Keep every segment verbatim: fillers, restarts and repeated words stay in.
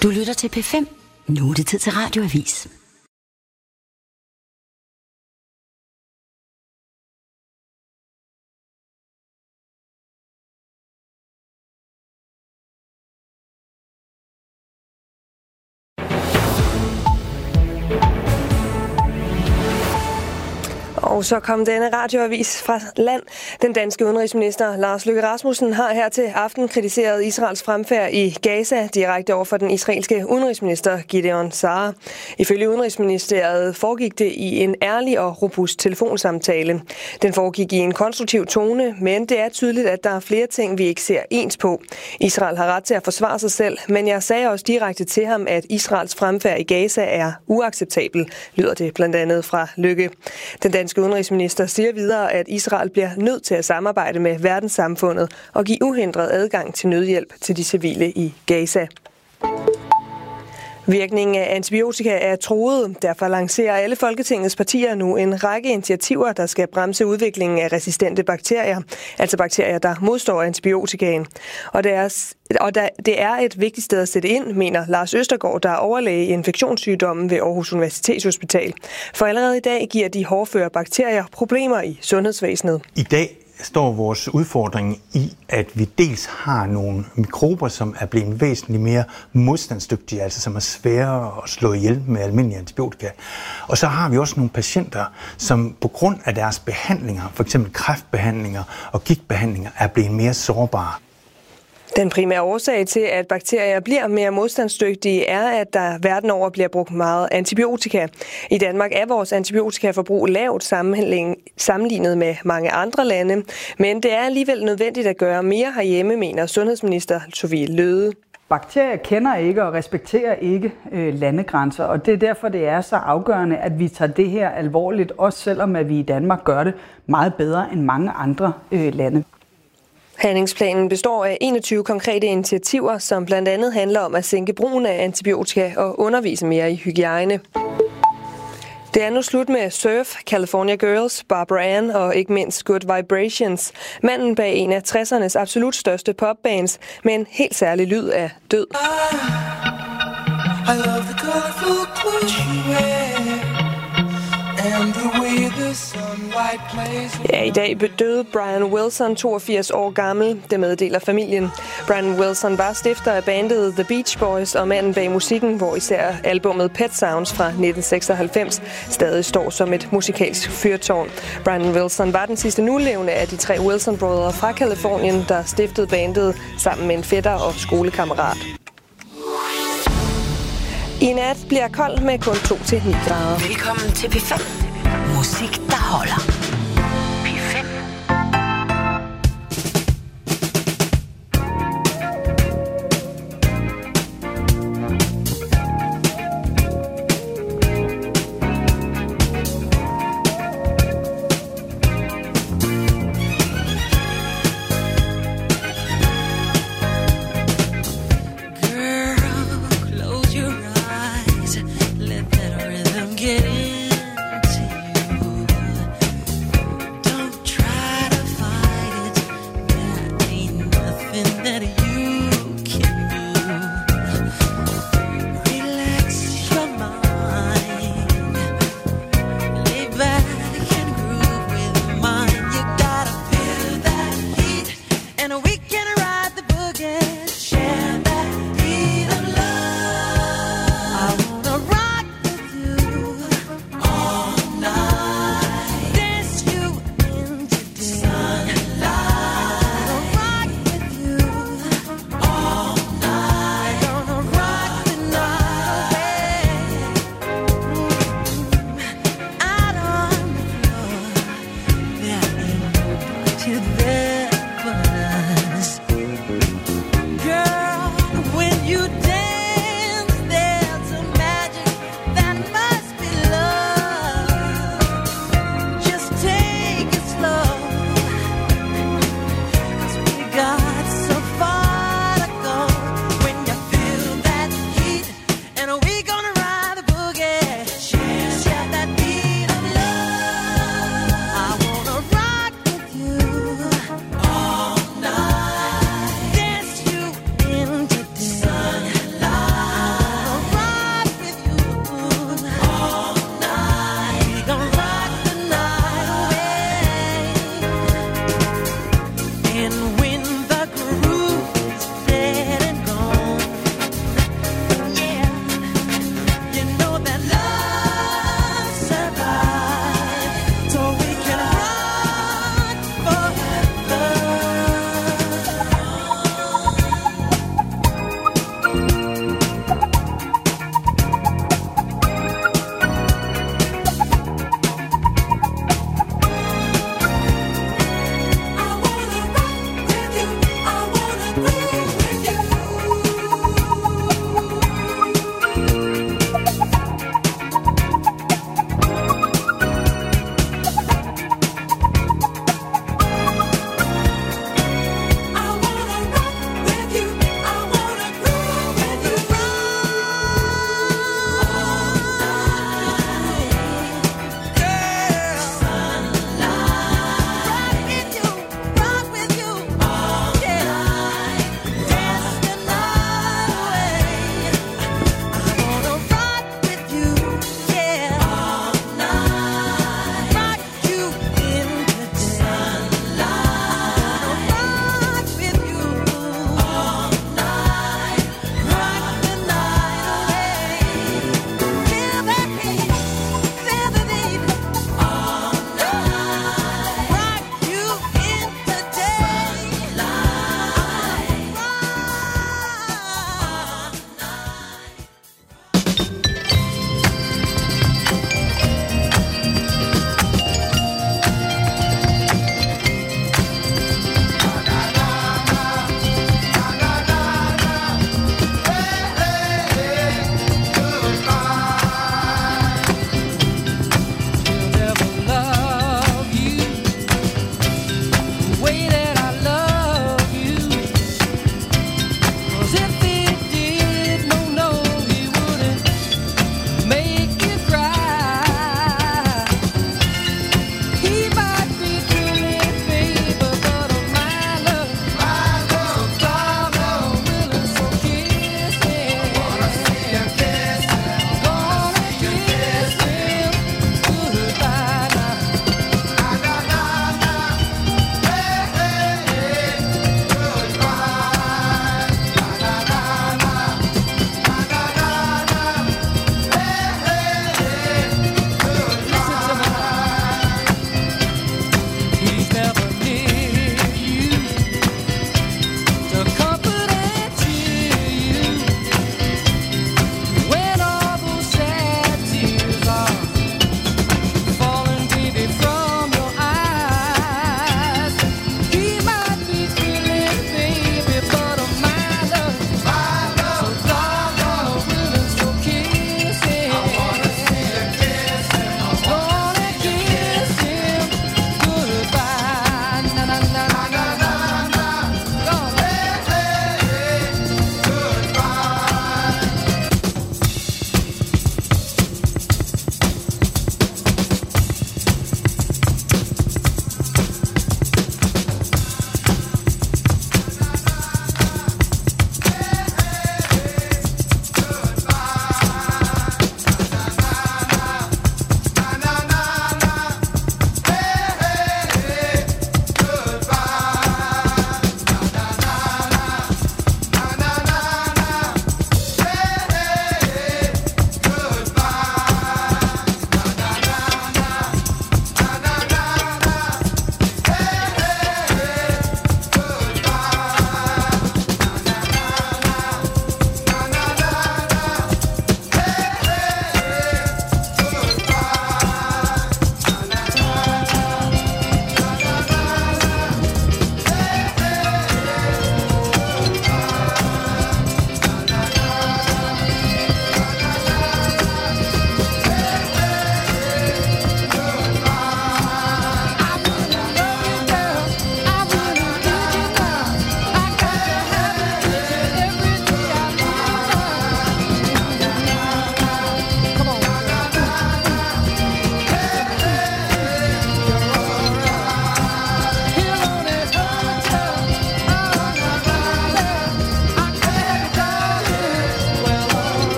Du lytter til P fem. Nu er det tid til Radioavis. Og så kom denne radioavis fra land. Den danske udenrigsminister Lars Løkke Rasmussen har her til aften kritiseret Israels fremfærd i Gaza direkte over for den israelske udenrigsminister Gideon Sa'ar. Ifølge Udenrigsministeriet foregik det i en ærlig og robust telefonsamtale. Den foregik i en konstruktiv tone, men det er tydeligt, at der er flere ting, vi ikke ser ens på. Israel har ret til at forsvare sig selv, men jeg sagde også direkte til ham, at Israels fremfærd i Gaza er uacceptabel, lyder det blandt andet fra Løkke. Den danske udenrigsminister siger videre, at Israel bliver nødt til at samarbejde med verdenssamfundet og give uhindret adgang til nødhjælp til de civile i Gaza. Virkningen af antibiotika er truet. Derfor lancerer alle Folketingets partier nu en række initiativer, der skal bremse udviklingen af resistente bakterier, altså bakterier, der modstår antibiotikaen. Og det er, og der, det er et vigtigt sted at sætte ind, mener Lars Østergaard, der er overlæge i infektionssygdommen ved Aarhus Universitetshospital. For allerede i dag giver de hårdføre bakterier problemer i sundhedsvæsenet. I dag står vores udfordring i, at vi dels har nogle mikrober, som er blevet væsentligt mere modstandsdygtige, altså som er sværere at slå ihjel med almindelige antibiotika. Og så har vi også nogle patienter, som på grund af deres behandlinger, f.eks. kræftbehandlinger og gigtbehandlinger, er blevet mere sårbare. Den primære årsag til, at bakterier bliver mere modstandsdygtige, er, at der verden over bliver brugt meget antibiotika. I Danmark er vores antibiotikaforbrug lavt sammenlignet med mange andre lande, men det er alligevel nødvendigt at gøre mere herhjemme, mener sundhedsminister Sophie Løhde. Bakterier kender ikke og respekterer ikke øh, landegrænser, og det er derfor, det er så afgørende, at vi tager det her alvorligt, også selvom at vi i Danmark gør det meget bedre end mange andre øh, lande. Handlingsplanen består af enogtyve konkrete initiativer, som blandt andet handler om at sænke brugen af antibiotika og undervise mere i hygiejne. Det er nu slut med Surf, California Girls, Barbara Ann og ikke mindst Good Vibrations. Manden bag en af tressernes absolut største popbands med en helt særlig lyd af død. I love the colorful clothes you wear. Ja, i dag døde Brian Wilson, toogfirs år gammel. Det meddeler familien. Brian Wilson var stifter af bandet The Beach Boys og manden bag musikken, hvor især albummet Pet Sounds fra nitten seksoghalvfems stadig står som et musikalsk fyrtårn. Brian Wilson var den sidste nulevende af de tre Wilson-brødre fra Californien, der stiftede bandet sammen med en fætter og skolekammerat. I nat bliver koldt med kun to til ni grader. Velkommen til P fem. Musik, der holder. P fem. Get into you.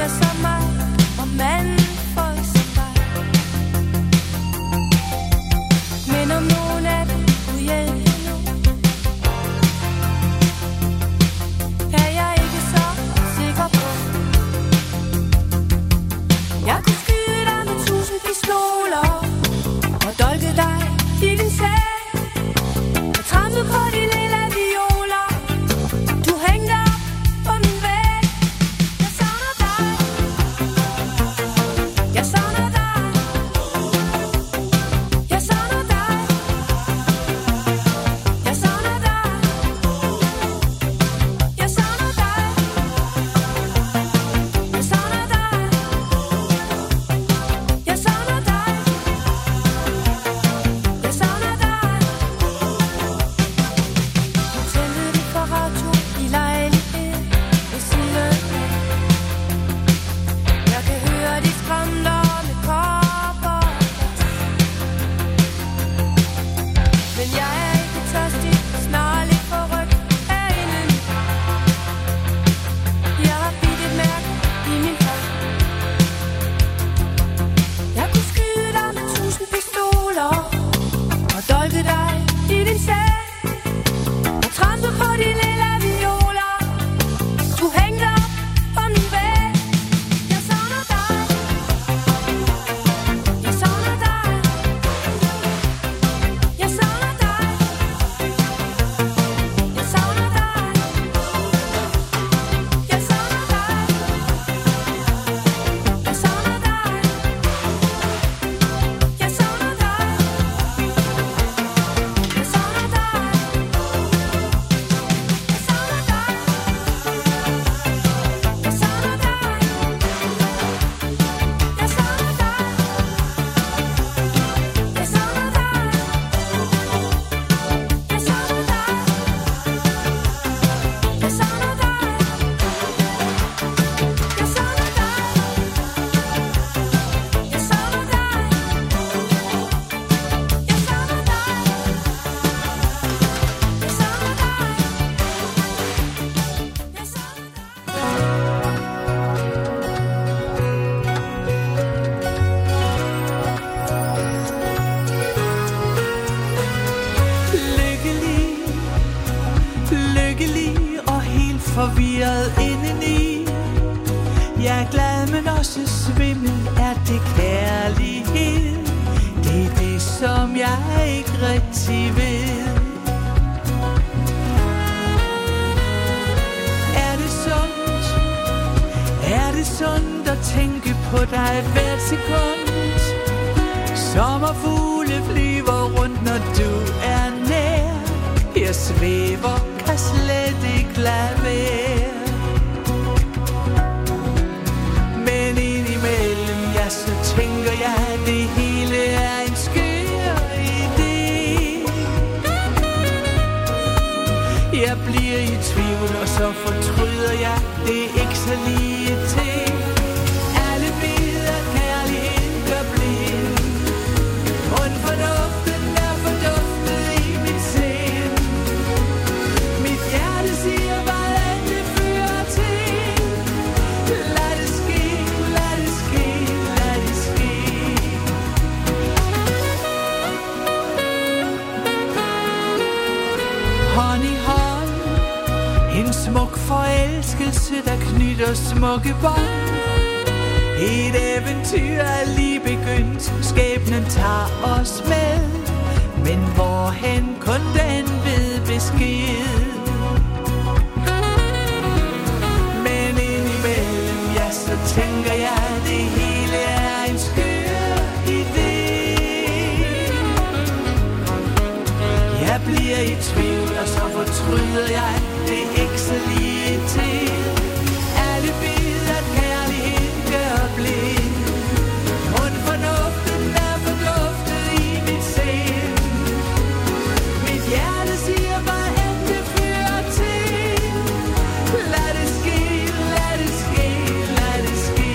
kvinder som mig, og mandfolk som dig. Men om nogen af dem kunne hjælpe nu, er jeg ikke så sikker på. Jeg kunne skyde dig med tusind pistoler og dolke dig i din sag og trampe på de lille violer. Du hængte op på min væg. Jeg savner dig. Jeg savner dig. Jeg savner dig. Jeg savner dig. Jeg savner dig. Jeg savner dig. Jeg savner dig. Jeg savner dig. Nu tændte vi for radio i lejligheden ved siden af. Jeg kan høre de skræmter med kopper og glas. Men jeg er ikke tørstig, snarere lidt forrygt herinde nu. Jeg har bidt et mærke i min hånd. Jeg kunne skyde dig med tusind pistoler og dolke dig i din sag og trampe på de lille violer. Du hængte op på min væg. Jeg savner dig. Jeg savner dig. Jeg savner dig. Jeg savner dig. Jeg savner dig. Jeg savner dig. Jeg savner dig. Jeg savner dig. Jeg savner dig. Jeg savner dig. Jeg savner dig. Jeg savner dig. Jeg savner dig. Jeg savner dig. Jeg savner dig. Jeg savner dig. Jeg savner dig. Jeg savner Lykkelig, lykkelig og helt forvirret indeni. Jeg er glad, men også svimmel. Er det kærlighed? Det er det, som jeg ikke rigtig ved. Er det sundt? Er det sundt at tænke på dig hvert sekund? Sommerfugle flyver rundt, når du er nær. Jeg svæver, kan slet ikke lade være. Men indimellem, ja, så tænker jeg, at det hele er en skør idé. Jeg bliver i tvivl, og så fortryder jeg, det er ikke så lige til. Alle ved, at kærligheden gør blind. Und fornuften er forduftet i mit sind. Mit hjerte siger, hvad end det fører til. Lad det ske, lad det ske, lad det ske. Hånd i hånd, en smuk forelskelse, der knytter smukke bånd. Et eventyr er lige begyndt, skæbnen tager os med. Men hvorhen kun den ved besked. Men indimellem, ja, så tænker jeg, at det hele er en skør idé. Jeg bliver i tvivl, og så fortryder jeg, det er ikke så lige til. Alle ved, at kærligheden gør blind. Und fornuften er forduftet i mit sind. Mit hjerte siger, hvad end det fører til. Lad det ske, lad det ske, lad det ske.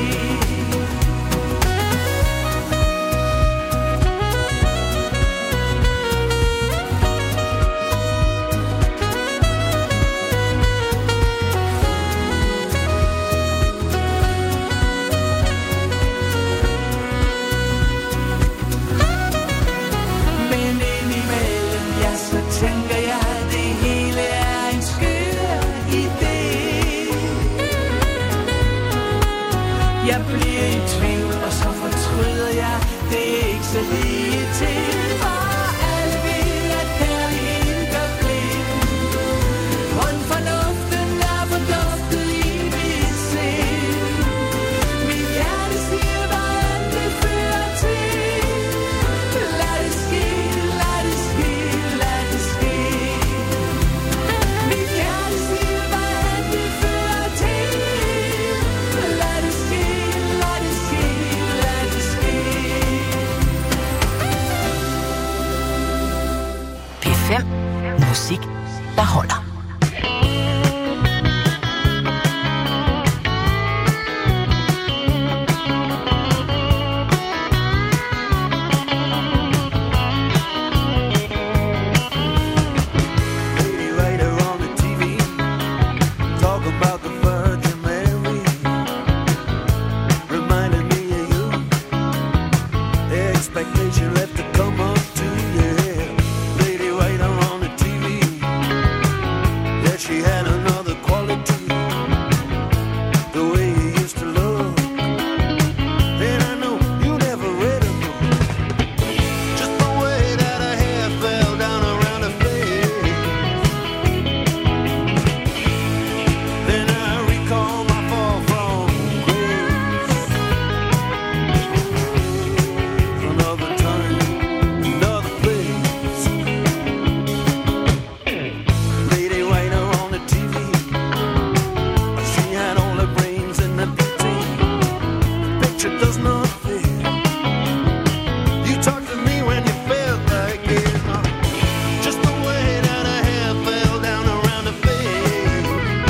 Jeg bliver i tvivl, og så fortryder jeg, det er ikke så lige til. For alle ved, at kærligheden gør blind. Grund fornuften er forduftet i mit sind. Mit hjerte siger, hvad end det fører til. Lad det ske, lad det ske, lad det ske. Mit hjerte siger, hvad end det fører til. Lad det ske, lad det ske, lad det ske. P fem. Musik, der holder. Expectation left to come up to, yeah. Lady right on the T V. Yeah, she had another quality. The way you used to look. And I know you never read a book. Just the way that her hair fell down around her face. Then I recall my fall from grace. Another time, another place. Lady Whiter on the T V. She had all her brains in the picture. The picture does not fit. You talked to me when you felt like it. Just the way that her hair fell down around her face.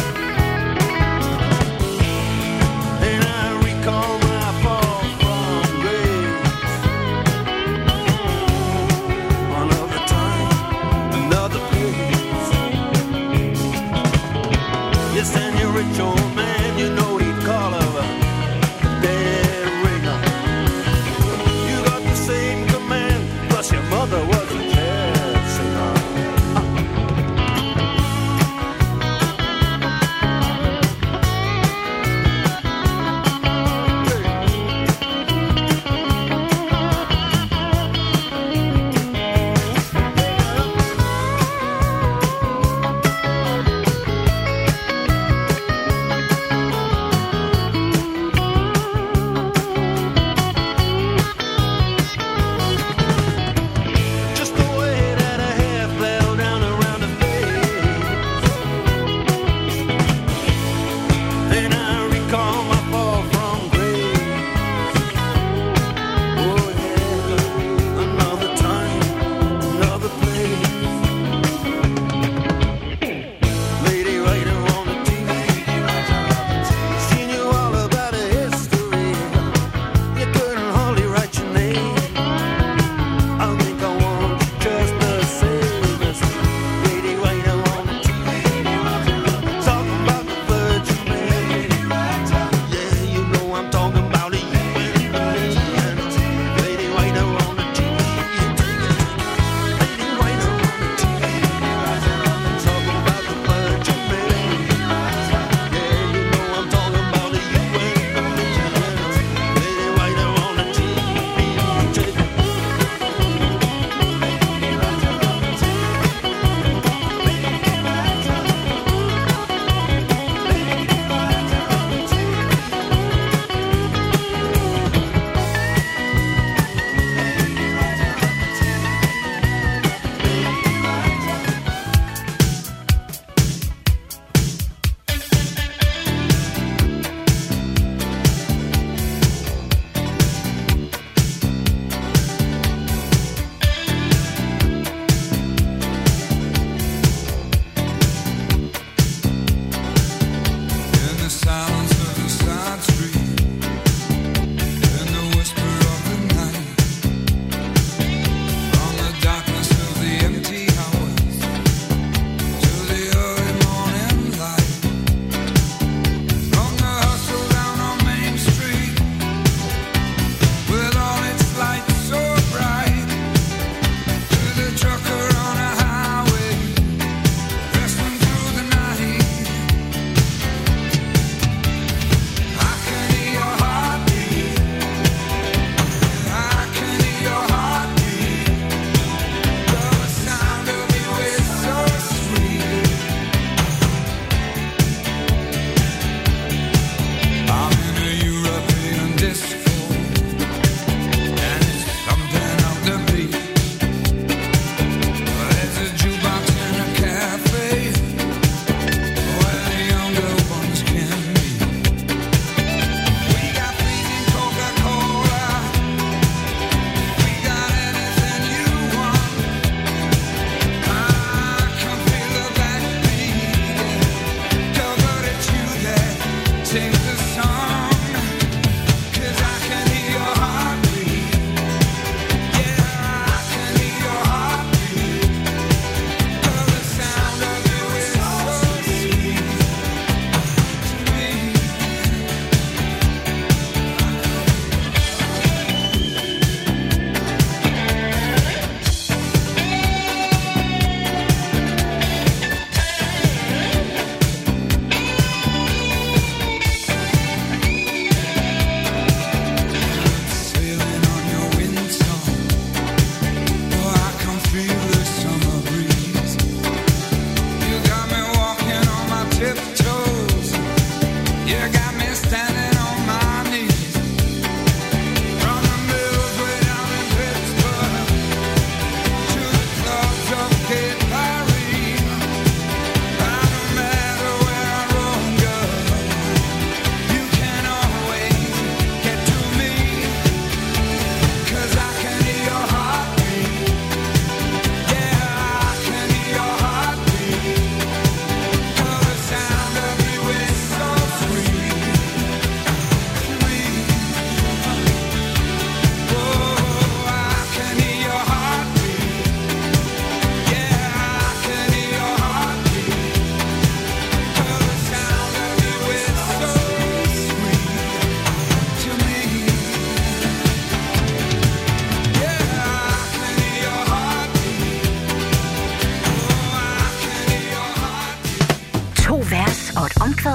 And I recall my fall from grace. Another time, another place. Yes, and your rich old man, you know he'd call her a dead ringer.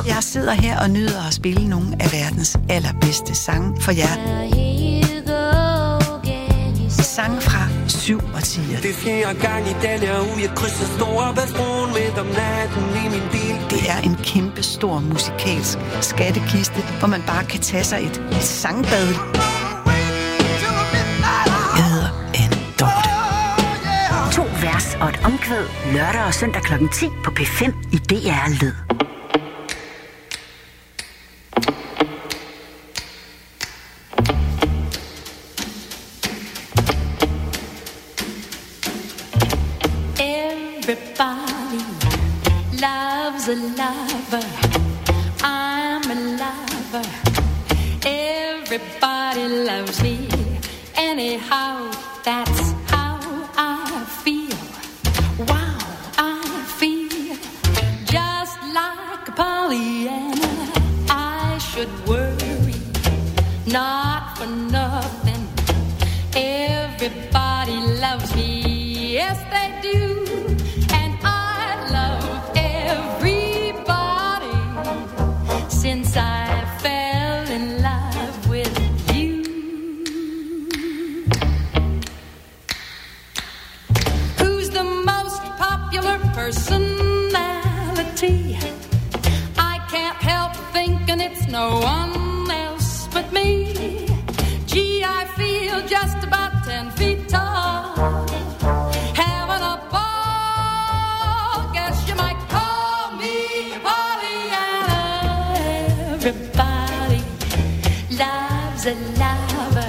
Jeg sidder her og nyder at spille nogle af verdens allerbedste sange for jer. Sange fra syv årtier. Det er fjerde gang i den her uge, jeg krydser Storebæltsbroen midt om natten i min bil. Det er en kæmpe stor musikalsk skattekiste, hvor man bare kan tage sig et, et sangbad. Jeg hedder Anne Dorte. To vers og et omkvæd lørdag og søndag klokken ti på P fem i D R Lyd. Everybody loves a lover. I'm a lover. Everybody loves me. Anyhow, that's how I feel. Wow, I feel just like a Pollyanna. I should worry, not for nothing. Everybody loves me. Yes, they do. And I love everybody since I fell in love with you. Who's the most popular personality? I can't help thinking it's no one else but me. Gee, I feel just about ten feet tall. Having a ball, guess you might call me Pollyanna. Everybody loves a lover.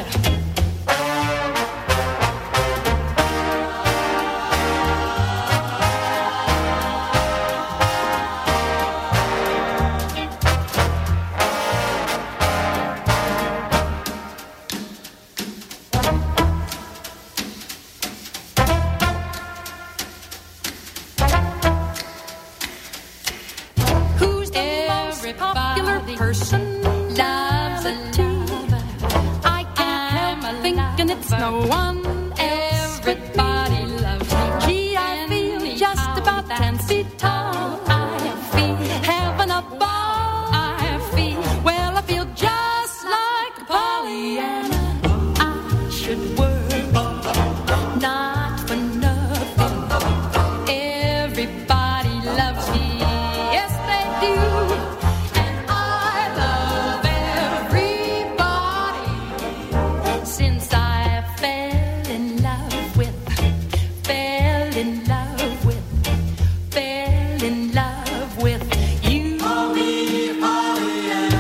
Who's the most popular person? Loves a lover. I can't help thinking it's no one. Everybody loves me. Gee, I feel just about ten feet tall. I feel having a ball. I feel, well, I feel just like a Pollyanna. I should worry, not for nothing. Everybody loves me. Yes, they do. And I love everybody since I fell in love with, fell in love with, fell in love with you. Call me Pollyanna.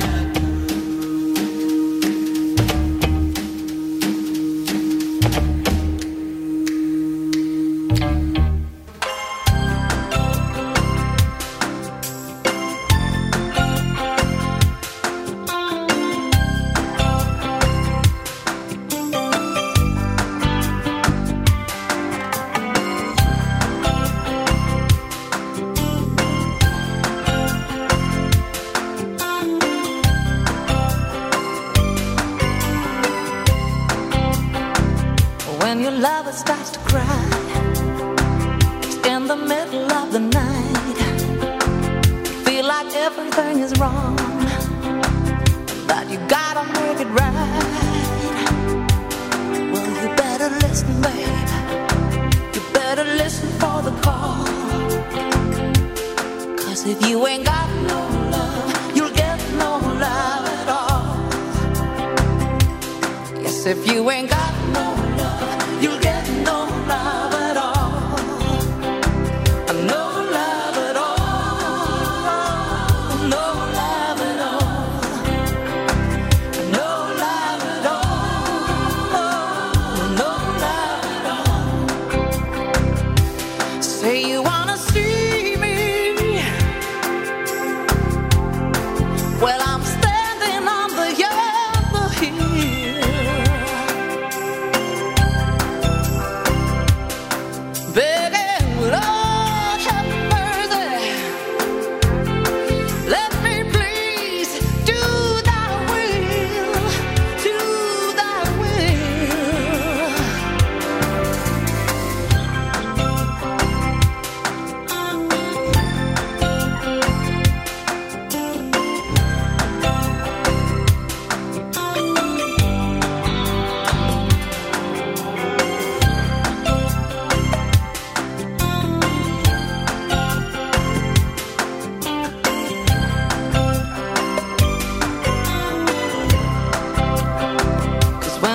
When your lover starts to cry, it's in the middle of the night. Feel like everything is wrong, but you gotta make it right. Well, you better listen, babe. You better listen for the call. Cause if you ain't got no love, you'll get no love at all. Yes, if you ain't got no love, you'll get no love at all. No love at all. No love at all. No love at all. No love at all. Say you wanna see me. Well, I'm standing on the yonder hill.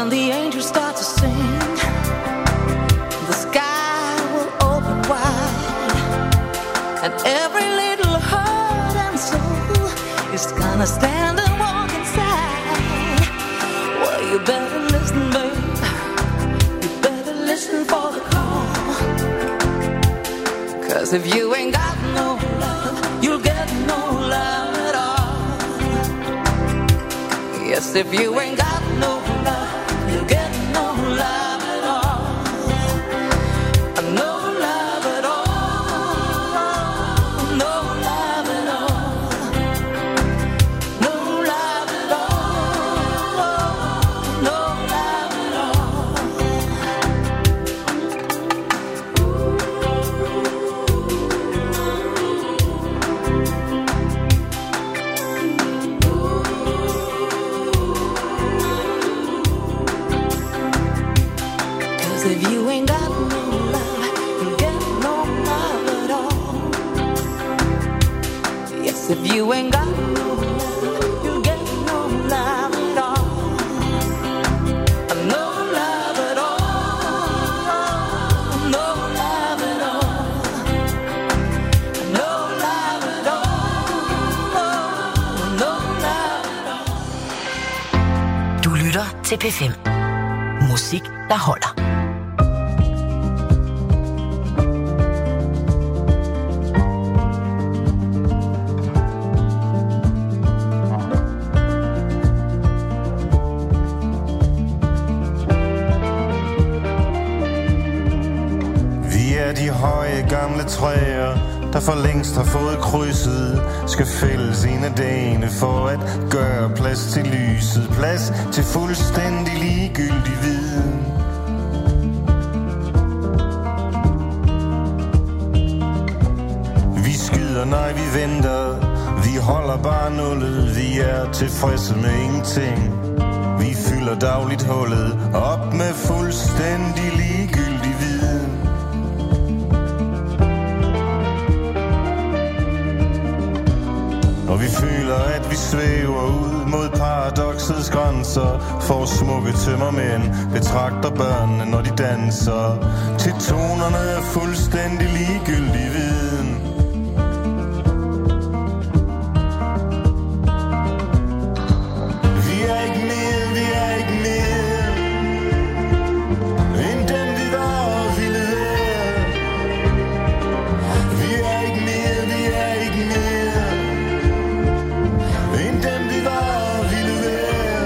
when the angels start to sing, the sky will open wide, and every little heart and soul is gonna stand and walk inside. Well, you better listen, babe, you better listen for the call, 'cause if you ain't got no love, you'll get no love at all. Yes, if you ain't got no love, you'll get no love at all. No love at all. No love at all. No love at all. No love at all. If you ain't got no love, you'll get no love at all. Yes, if you ain't got no love, you'll get no love at all. No love at all. No love at all. No love at all. No love at all. Du lytter til P fem. Musik, der holder. De høje gamle træer, der for længst har fået krydset, skal fælles en af dagene for at gøre plads til lyset, plads til fuldstændig ligegyldig viden. Vi skyder, nej vi venter, vi holder bare nullet, vi er tilfredse med ingenting. Vi fylder dagligt hullet op med fuldstændig ligegyldig viden. Og vi føler, at vi svæver ud mod paradoksets grænser, for smukke tømmermænd betragter børnene, når de danser, til tonerne af fuldstændig ligegyldig viden. Vi er ikke mere, vi er ikke mere, end dem vi var og ville være. Vi er ikke mere, vi er ikke mere, end dem vi var og ville være.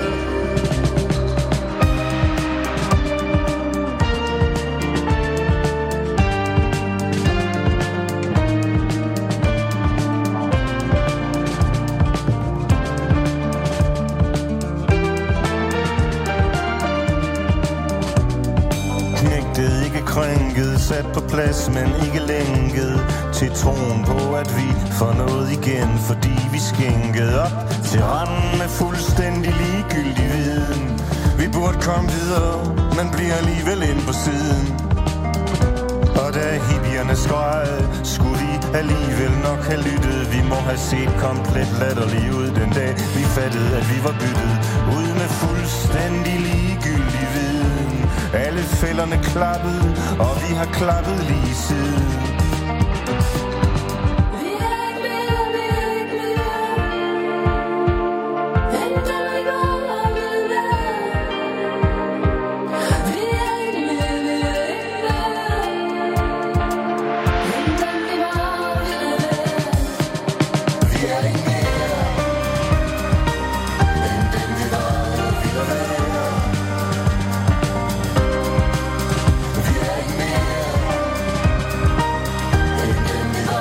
Knægtet, ikke krænket, sat på plads, men ikke lænket, til troen på, at vi får noget igen, fordi vi skænkede op til randen med fuldstændig ligegyldig viden. Vi burde komme videre, men bliver alligevel ind på siden. Og da hippierne skreg, skulle vi alligevel nok have lyttet. Vi må have set komplet latterlig ud den dag, vi fattede, at vi var byttet ud med fuldstændig ligegyldig viden. Alle fælderne klappede, og vi har klappet lige siden. Vi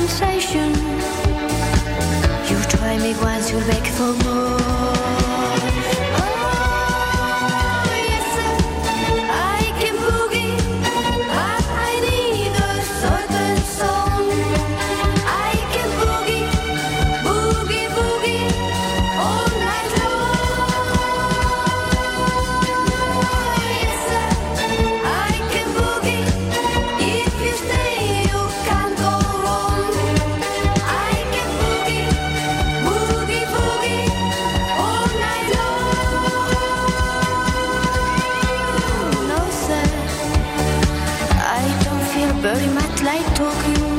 sensation. You try me once, you beg for more. Very much like talking.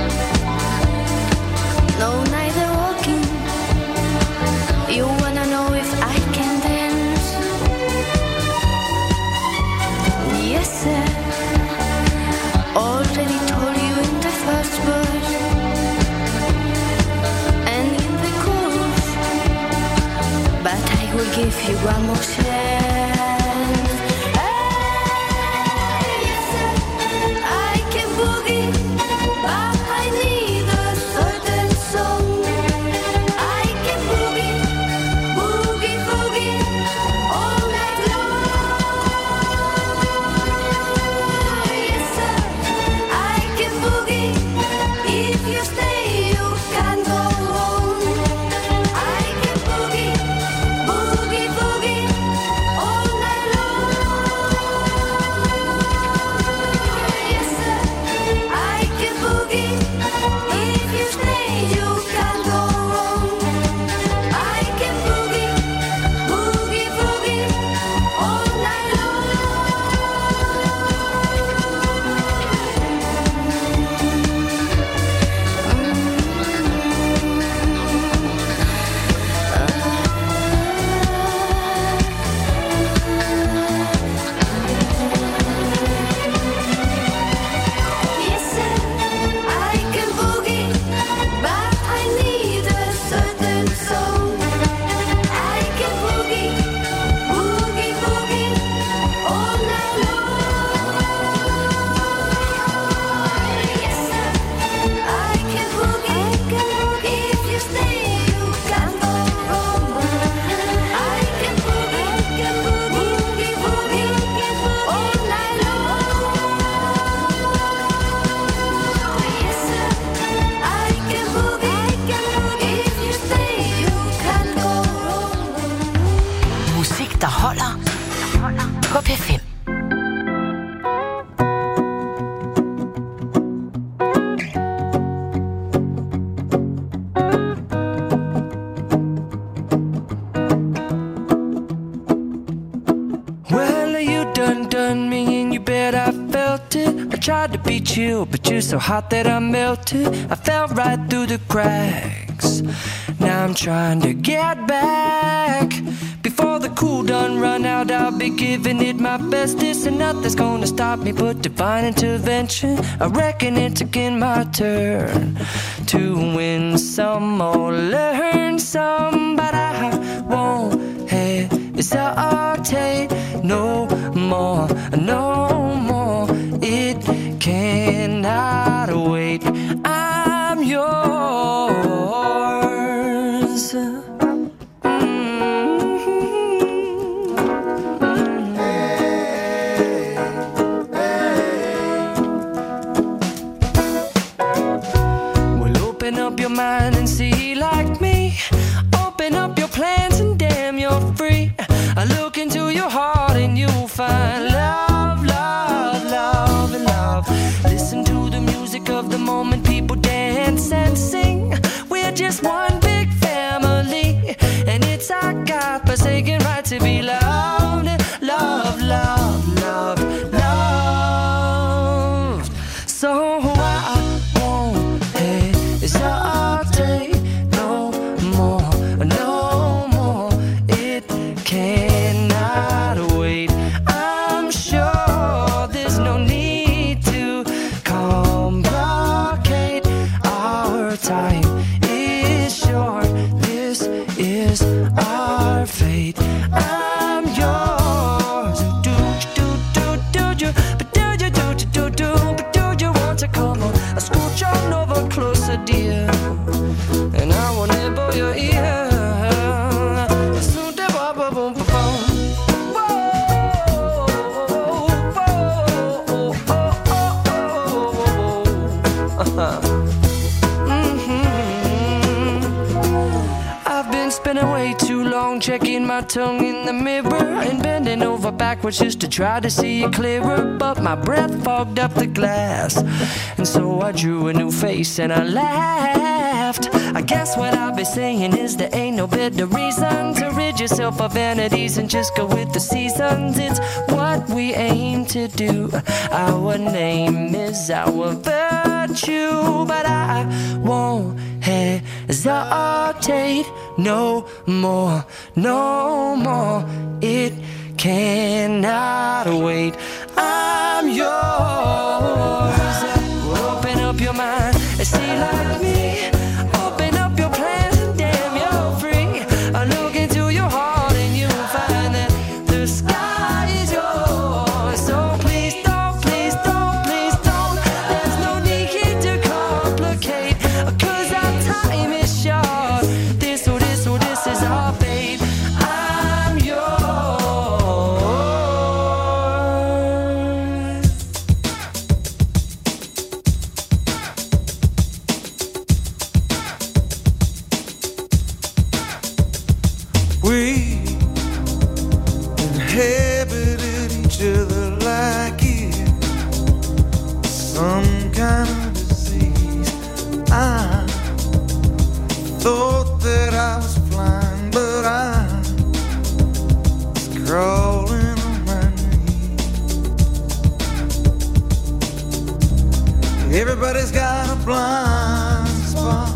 No, neither walking. You wanna know if I can dance? Yes, sir. Already told you in the first verse and in the chorus, but I will give you one more chance. På P fem. Well, you done done me and you bet I felt it. I tried to be chill, but you're so hot that I melted. I fell right through the cracks. Now I'm trying to get back. Before the cool done run out, I'll be giving it my bestest, and nothing's gonna stop me but divine intervention. I reckon it's again my turn to win some or learn some, but I won't hesitate no more, no more. It cannot wait. I'm yours. Mind and see like me. Open up your plans and damn, you're free. I look into your heart and you'll find love, love, love, and love. Listen to the music of the moment, people dance and sing. We're just one big family, and it's our God-forsaken right to be loved, love, love, love, loved. So I won't hesitate no more, no more. It cannot wait. I'm sure there's no need to complicate. Our time is short. This is our fate. I'm yours. Do do do do do, but do you do do do do, but do you want to come on? Scooch on over closer, dear, and I will nibble your ear. Spending way too long checking my tongue in the mirror and bending over backwards just to try to see it clearer, but my breath fogged up the glass, and so I drew a new face and I laughed. I guess what I'll be saying is there ain't no better reason to rid yourself of vanities and just go with the seasons. It's what we aim to do. Our name is our virtue, but I won't hesitate no more, no more. It cannot wait. I'm yours. Open up your mind and see like me. Open up your plans and damn, you're free. I look into your heart and you'll find that the sky is yours. So please don't, please don't, please don't. There's no need here to complicate, 'cause our time is short. This or this or this is our fate. I'm yours. We inhabited each other like it some kind of disease. I thought that I was flying, but I was crawling on my knees. Everybody's got a blind spot,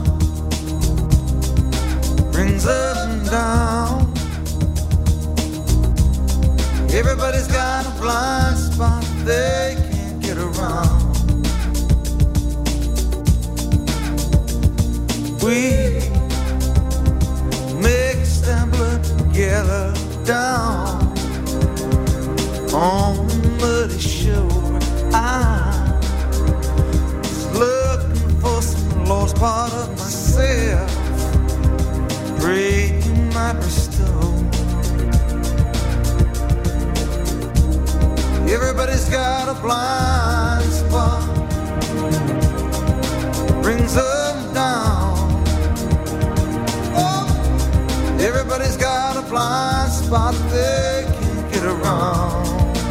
brings up and down. Everybody's got a blind spot they can't get around. We mixed our blood together down on the muddy shore. I was looking for some lost part of myself, breaking my stone. Everybody's got a blind spot, brings them down. Oh, everybody's got a blind spot they can't get around.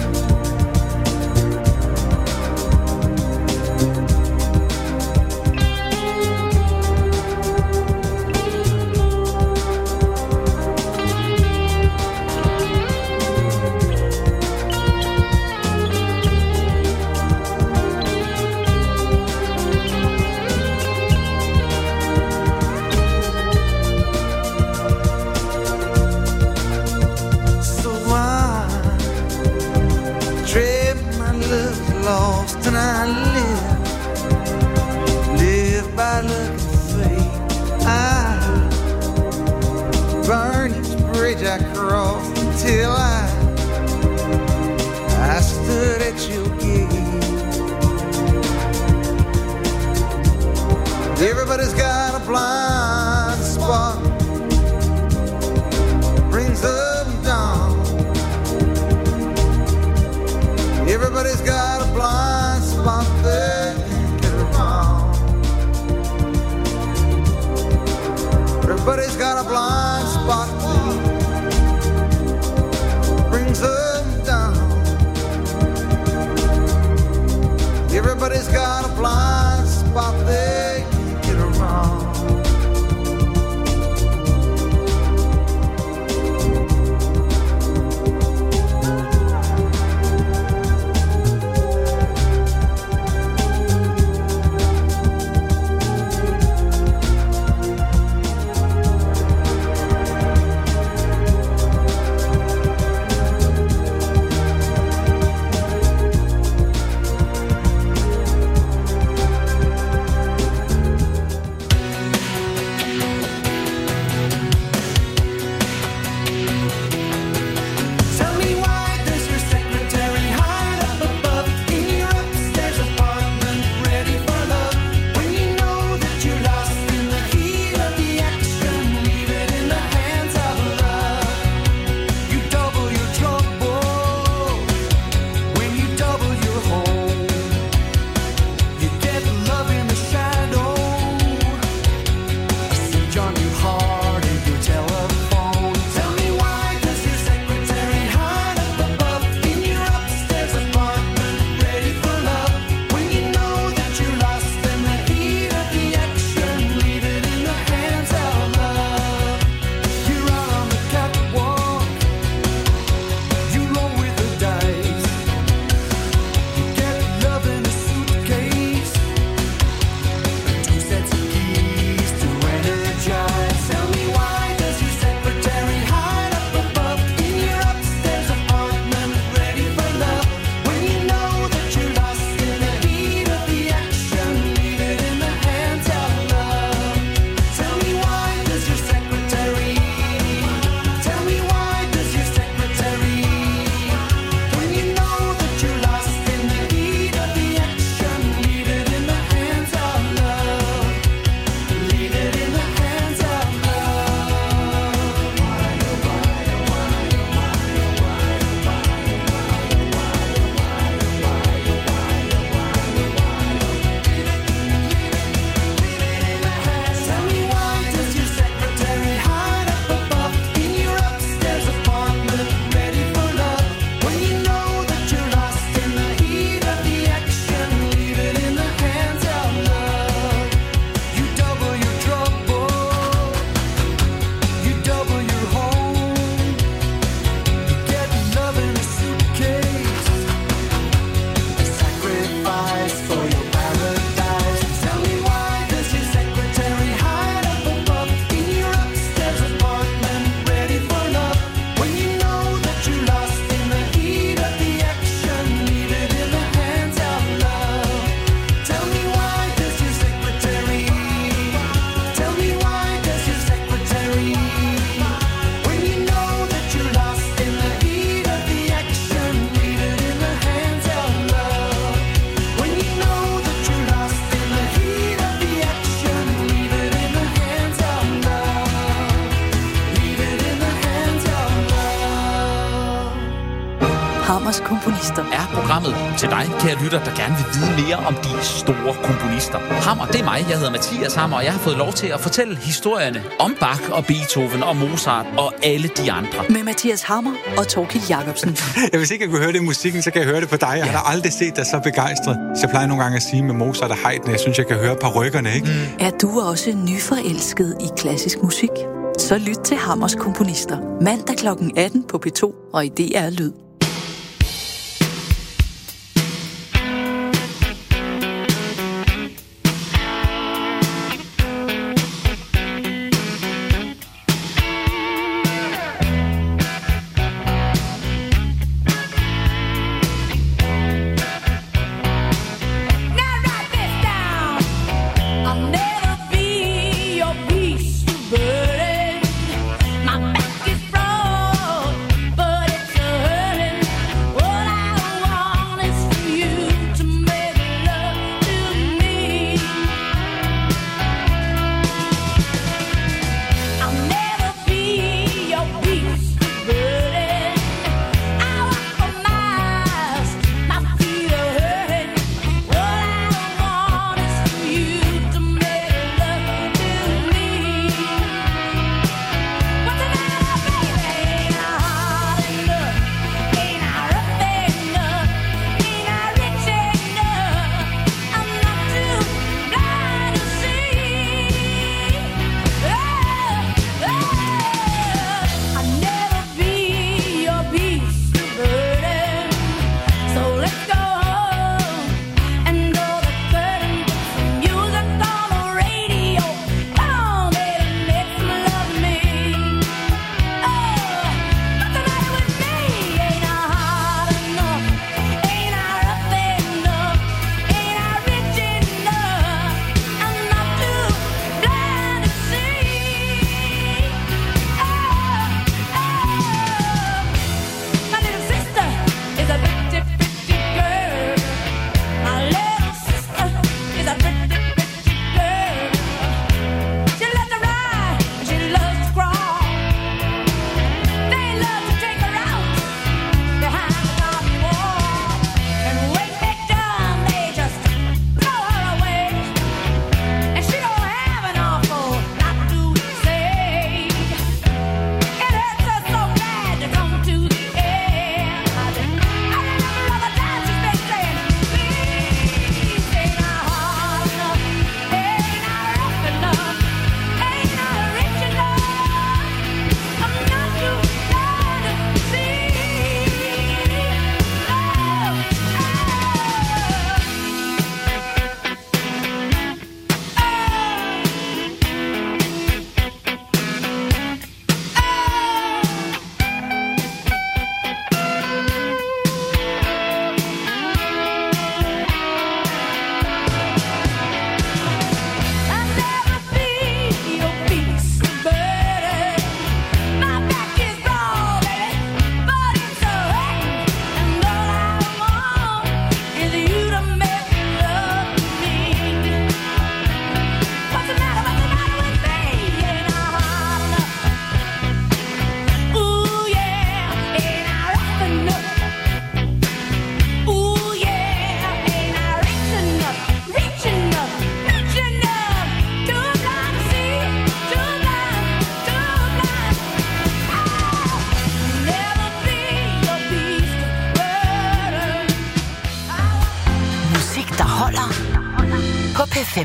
Lost and I live, live by luck and fate. I burn each bridge I cross until I, I stood at your gate. Everybody's got a blind spot, brings them down. Everybody's got a blind spot they can't get around. Everybody's got a blind spot that brings them down. Everybody's got a blind spot they can't get around. Hammers komponister. Er programmet til dig, kære lytter, der gerne vil vide mere om de store komponister. Hammer, det er mig. Jeg hedder Mathias Hammer, og jeg har fået lov til at fortælle historierne om Bach og Beethoven og Mozart og alle de andre. Med Mathias Hammer og Thorkild Jacobsen. Ja, hvis ikke jeg kunne høre det i musikken, så kan jeg høre det på dig. Jeg ja. har aldrig set dig så begejstret. Så jeg plejer nogle gange at sige med Mozart og Haydn, jeg synes, jeg kan høre parrykkerne, ikke? Mm. Er du også nyforelsket i klassisk musik? Så lyt til Hammers komponister. Mandag klokken atten på P to og i D R Lyd. på P fem.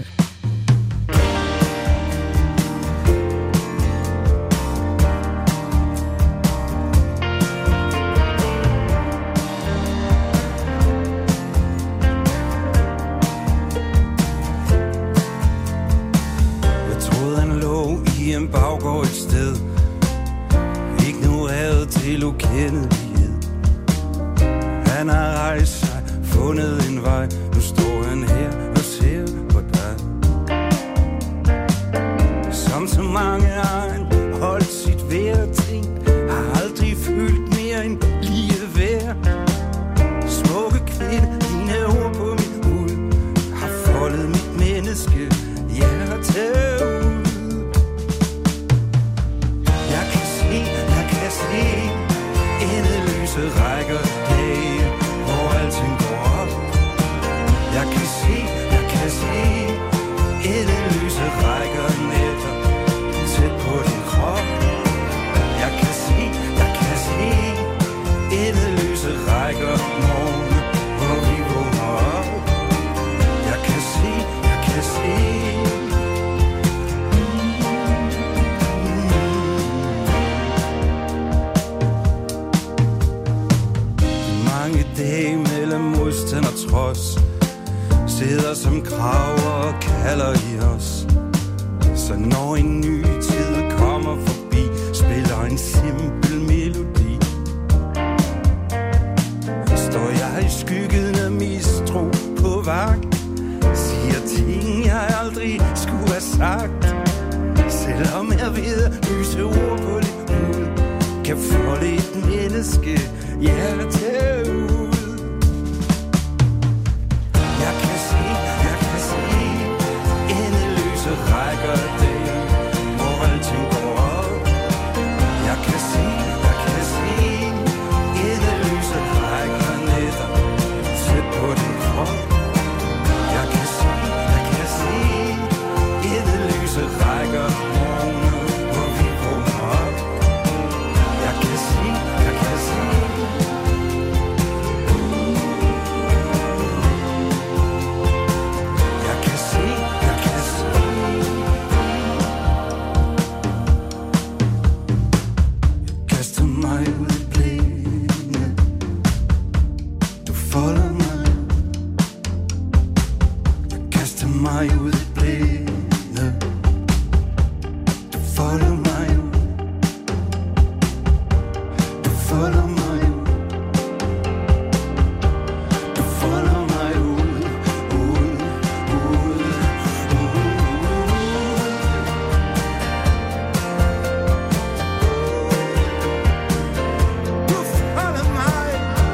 En baggård et sted, ignoreret til ukendelighed. Han har rejst sig, fundet en vej. Nu står han her og ser på dig. Som så mange har han holdt sit værd ting, har aldrig følt mere end lige værd. Smukke kvinde, dine ord på mit hud har foldet mit menneske hjerte ud. Endeløse rækker dage falder i os. Så når en ny tid kommer forbi, spiller en simpel melodi. Står jeg i skyggen af mistro på vagt, siger ting jeg aldrig skulle have sagt. Selvom jeg ved at lyse ord på dit hud, kan folde et menneske hjerte ud. Jeg kan se, jeg kan se endeløse rækker dage, hvor alting går op. Jeg kan se, jeg kan se endeløse rækker nætter tæt på din krop. Jeg kan se, jeg kan se endeløse rækker morgener, hvor vi vågner op. Jeg kan se, jeg kan se. Jeg kan se, jeg kan se. Jeg kaster mig ud i blinde. Du folder mig. Jeg kaster mig ud i blinde. Du folder mig. Du folder mig. Du folder mig ud, ud, ud, ud. Du folder mig.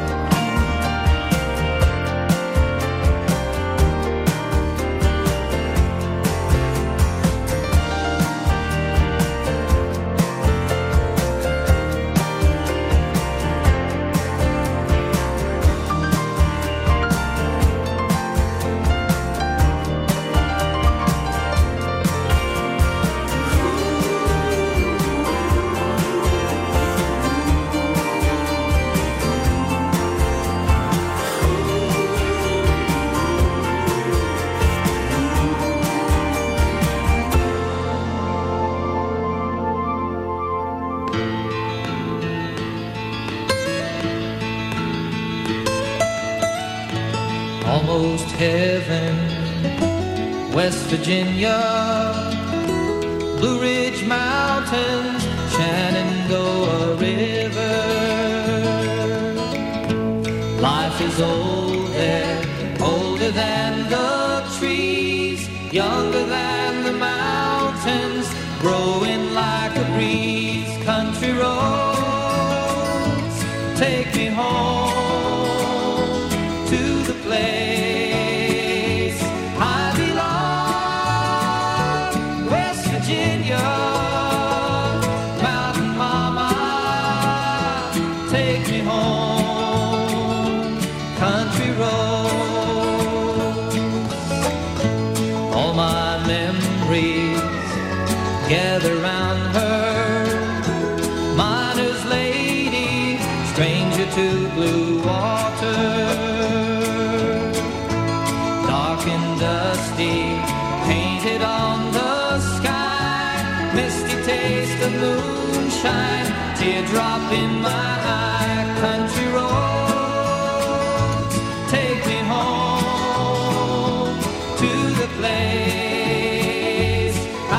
Almost heaven, West Virginia, Blue Ridge Mountains, Shenandoah River. Life is old there, older than the trees, younger than the mountains, growing like a breeze. Country roads, take me home to the place I belong, West Virginia, Mountain Mama, take me home, country roads. All my memories gather round her, miner's lady, stranger to blue water. And dusty, painted on the sky, misty taste of moonshine, teardrop in my eye. Country roads, take me home to the place I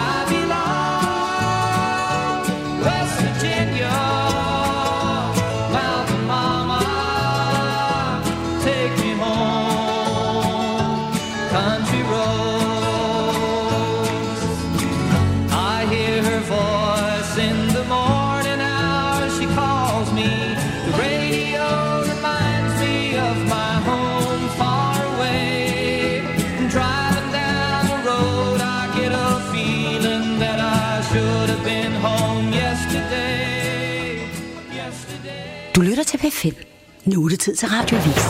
belong, West Virginia, Mountain Mama, take me home, country roads. I hear her voice in the morning hours. She calls me. The radio reminds me of my home far away. And driving down the road, I get a feeling that I should have been home yesterday. Yesterday. Du lytter til P fem. Nu er det tid til Radioavis.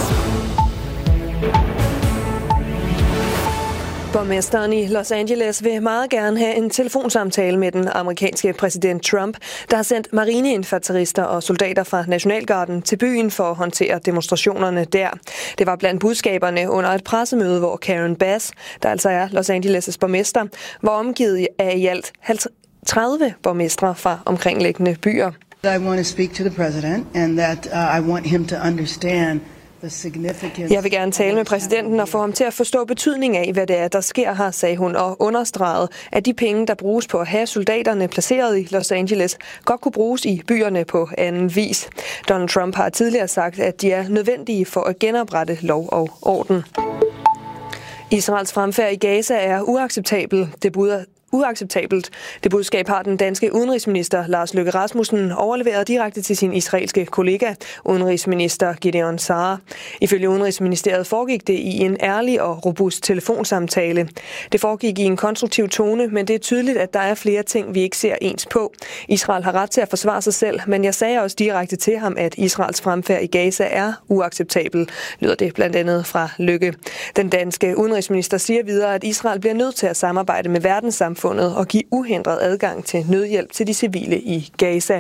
Borgmesteren i Los Angeles vil meget gerne have en telefonsamtale med den amerikanske præsident Trump, der har sendt marineinfanterister og soldater fra Nationalgarden til byen for at håndtere demonstrationerne der. Det var blandt budskaberne under et pressemøde, hvor Karen Bass, der altså er Los Angeles' borgmester, var omgivet af i alt tredive borgmestre fra omkringliggende byer. I want to speak to the president and that uh, I want him to understand Jeg vil gerne tale med præsidenten og få ham til at forstå betydningen af, hvad det er, der sker her, sagde hun, og understregede, at de penge, der bruges på at have soldaterne placeret i Los Angeles, godt kunne bruges i byerne på anden vis. Donald Trump har tidligere sagt, at de er nødvendige for at genoprette lov og orden. Israels fremfærd i Gaza er uacceptabel. Det burde uacceptabelt. Det budskab har den danske udenrigsminister Lars Løkke Rasmussen overleveret direkte til sin israelske kollega, udenrigsminister Gideon Sa'ar. Ifølge Udenrigsministeriet foregik det i en ærlig og robust telefonsamtale. Det foregik i en konstruktiv tone, men det er tydeligt, at der er flere ting, vi ikke ser ens på. Israel har ret til at forsvare sig selv, men jeg sagde også direkte til ham, at Israels fremfærd i Gaza er uacceptabel, lyder det blandt andet fra Løkke. Den danske udenrigsminister siger videre, at Israel bliver nødt til at samarbejde med verdenssamfundet og give uhindret adgang til nødhjælp til de civile i Gaza.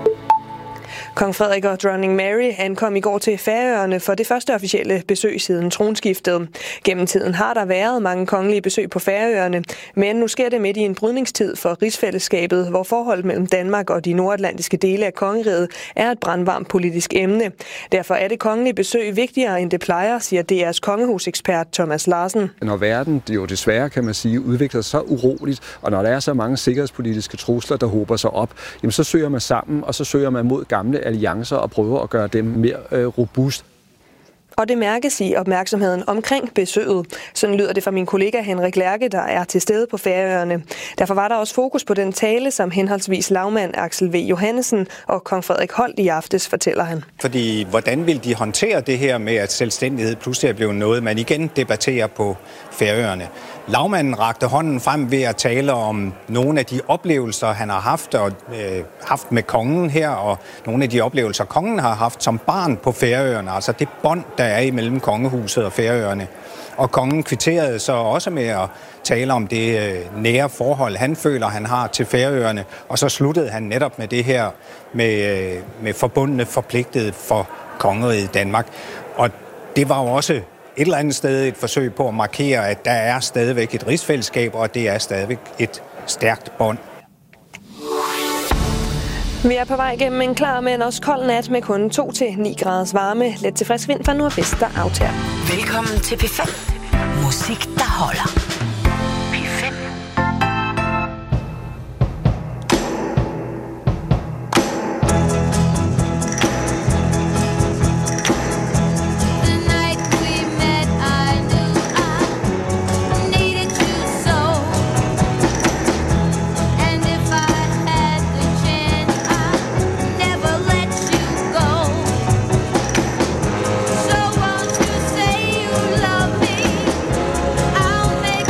Kong Frederik og dronning Mary ankom i går til Færøerne for det første officielle besøg siden tronskiftet. Gennem tiden har der været mange kongelige besøg på Færøerne, men nu sker det midt i en brydningstid for rigsfællesskabet, hvor forholdet mellem Danmark og de nordatlantiske dele af kongeriget er et brandvarmt politisk emne. Derfor er det kongelige besøg vigtigere end det plejer, siger D R's kongehusekspert Thomas Larsen. Når verden jo desværre, kan man sige, udvikler sig så uroligt, og når der er så mange sikkerhedspolitiske trusler, der hober sig op, jamen så søger man sammen, og så søger man mod gamle alliancer og prøver at gøre dem mere øh, robust. Og det mærkes i opmærksomheden omkring besøget. Sådan lyder det fra min kollega Henrik Lærke, der er til stede på Færøerne. Derfor var der også fokus på den tale, som henholdsvis lagmand Axel V. Johannesen og kong Frederik holdt i aftes, fortæller han. Fordi hvordan vil de håndtere det her med, at selvstændighed pludselig er blevet noget, man igen debatterer på Færøerne? Lagmanden rakte hånden frem ved at tale om nogle af de oplevelser, han har haft, og, øh, haft med kongen her, og nogle af de oplevelser, kongen har haft som barn på Færøerne. Altså det bånd, der er imellem kongehuset og Færøerne. Og kongen kvitterede så også med at tale om det øh, nære forhold, han føler, han har til Færøerne. Og så sluttede han netop med det her med, øh, med forbundne forpligtet for kongeriget Danmark. Og det var jo også et eller andet sted et forsøg på at markere, at der er stadigvæk et rigsfællesskab, og det er stadigvæk et stærkt bånd. Vi er på vej gennem en klar, men også kold nat med kun to til ni graders varme. Let til frisk vind fra nordvest, der aftager. Velkommen til P fem. Musik, der holder. P fem. I'll make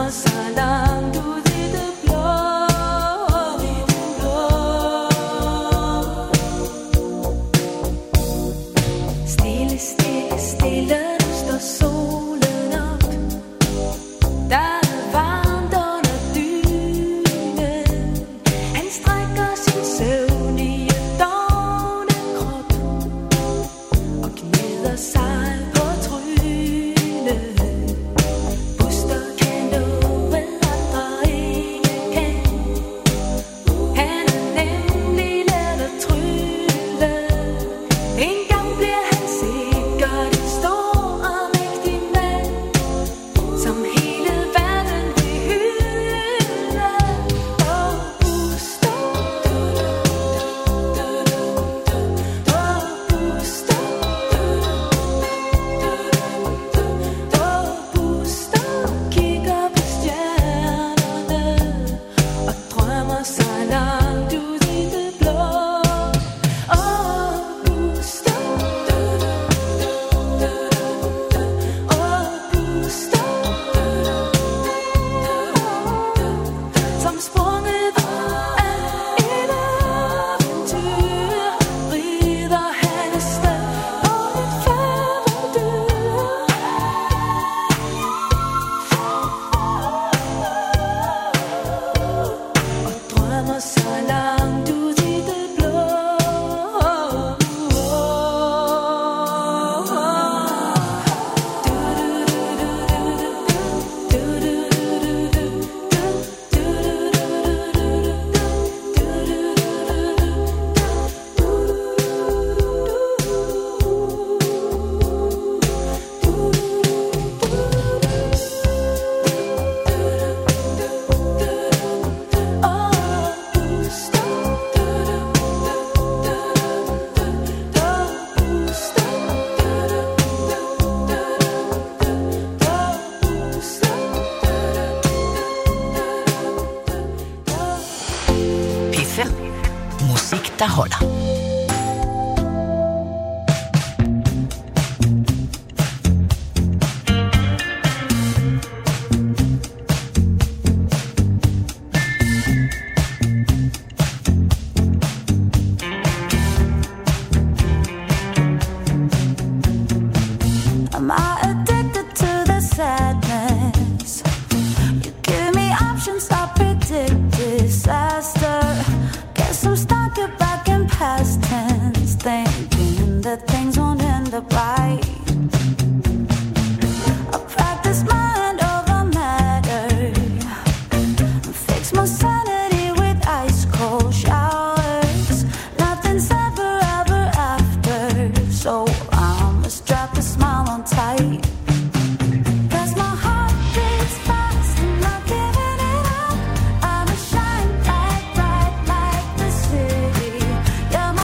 drømmer så langt ud i det blå. Stille, stille, stille, nu står solen op. Der er varmt under dynen. Han strækker sin søvnige dovne krop og gnider sig på trynet. Buster kan love andre ikke kan. Han er nemlig let at trylle. En gang bliver han sikkert en stor og mægtig mand, som hele verden vil hylde. Åh, Buster, åh, Buster, åh, Buster kigger på stjernerne og drømmer så langt ud i det blå. Åh, Buster, åh, Buster, som sprunget af et eventyr, rider han afsted på et færgedyr. Og drømmer så langt ud i det blå. P fem. Musik, der holder.